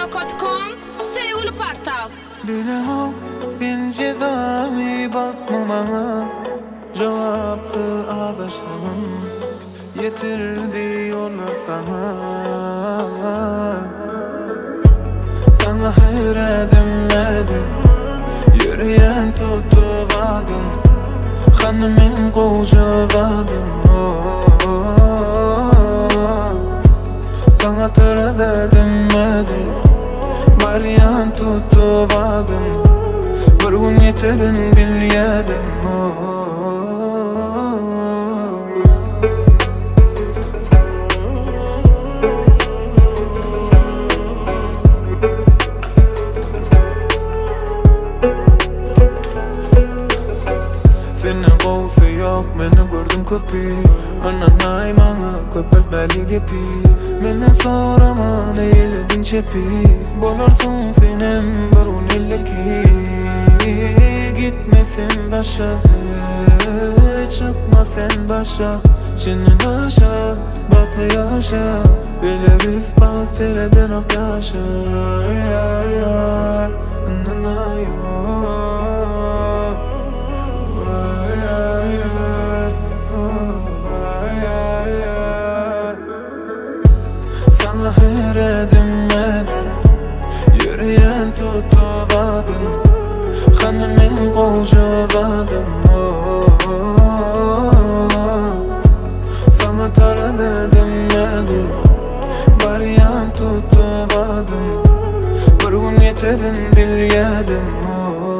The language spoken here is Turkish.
Gmail.com Sevgili portal. Bilemem zincirden bakma bana, cevaplı ağdaşlarım yetirdi onlar sana. Sana hayredim, yürüyen tuttu vadım, hanımın kocadım. Sana töredim, varyan tuttu vadım, bir gün yeterin bilyedim. Senin kovsu yok, meni gördüm köpi. Ananay bana köpek belli gibi. Menden soraman eyledin çepi. Bolarsun senin bir unilleki. Gitmesin başa, çıkma sen başa. Senin aşağı, batı yaşa. Biliriz bazı seyreden ok yaşa. Ananay sana hayredim, yürüyen tuttu vadım, hanımın kocadım. Sana taradım, varyan tuttu vadım, bir gün yeterin bilyedim.